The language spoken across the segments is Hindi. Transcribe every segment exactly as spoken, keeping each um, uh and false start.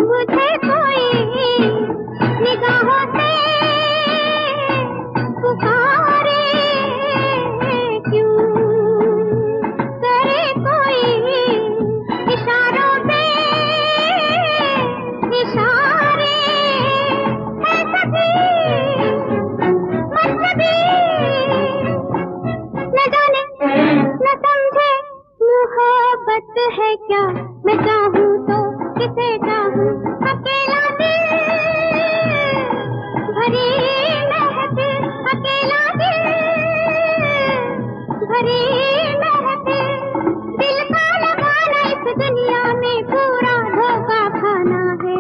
मुझे कोई निगाहों से पुकारे, क्यों करे कोई इशारों से इशारे, है सभी मतलब न जाने न समझे मोहब्बत है क्या। मैं चाहूँ तो किसे चाहूँ, अकेला दिल भरी महफिल, अकेला दिल भरी महफिल, दिल का लगाना इस दुनिया में पूरा धोखा खाना है।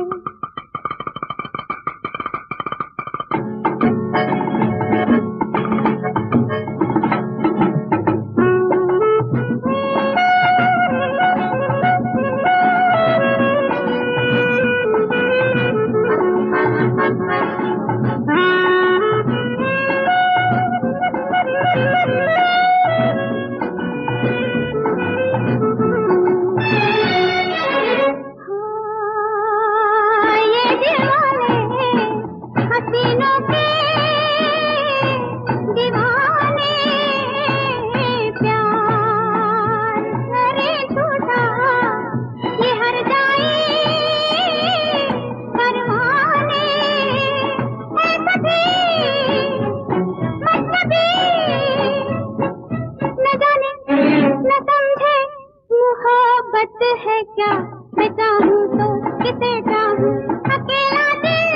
मोहब्बत है क्या। मैं चाहूँ तो किसे चाहूँ, अकेला दिल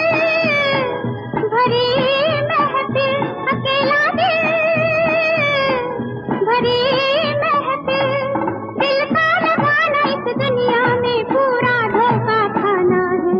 भरी महफिल, अकेला दिल भरी महफिल, दिल का लगाना इस दुनिया में पूरा धोखा खाना है।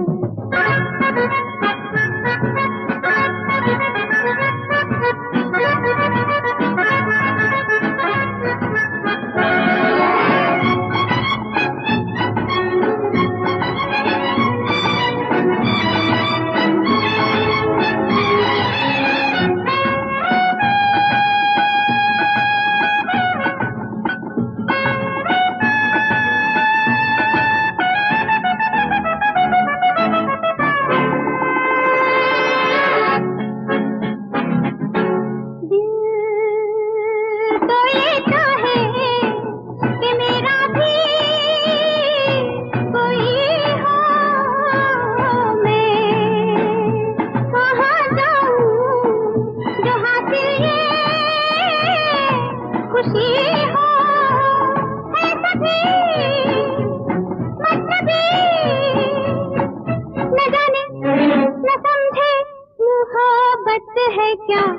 मोहब्बत है क्या।